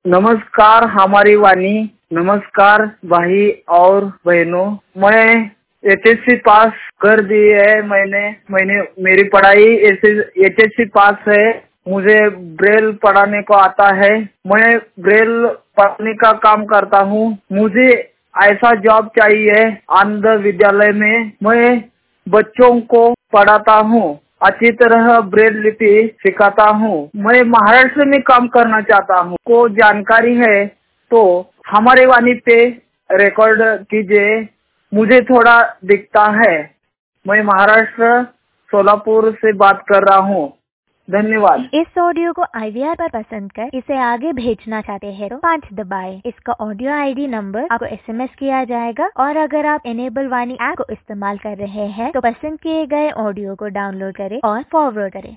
नमस्कार हमारी वाणी। नमस्कार भाई और बहनों। मैं एचएससी पास कर दी है। मैंने मेरी पढ़ाई एचएससी पास है। मुझे ब्रेल पढ़ाने को आता है। मैं ब्रेल पढ़ने का काम करता हूँ। मुझे ऐसा जॉब चाहिए आनंद विद्यालय में। मैं बच्चों को पढ़ाता हूँ, अच्छी तरह ब्रेल लिपि सिखाता हूँ। मैं महाराष्ट्र में काम करना चाहता हूँ। को जानकारी है तो हमारे वाणी पे रिकॉर्ड कीजिए। मुझे थोड़ा दिखता है। मैं महाराष्ट्र सोलापुर से बात कर रहा हूँ। धन्यवाद। इस ऑडियो को IVR पर पसंद कर इसे आगे भेजना चाहते हैं तो 5 दबाएं। इसका ऑडियो ID नंबर आपको SMS किया जाएगा और अगर आप इनेबल वाणी ऐप को इस्तेमाल कर रहे हैं तो पसंद किए गए ऑडियो को डाउनलोड करें और फॉरवर्ड करें।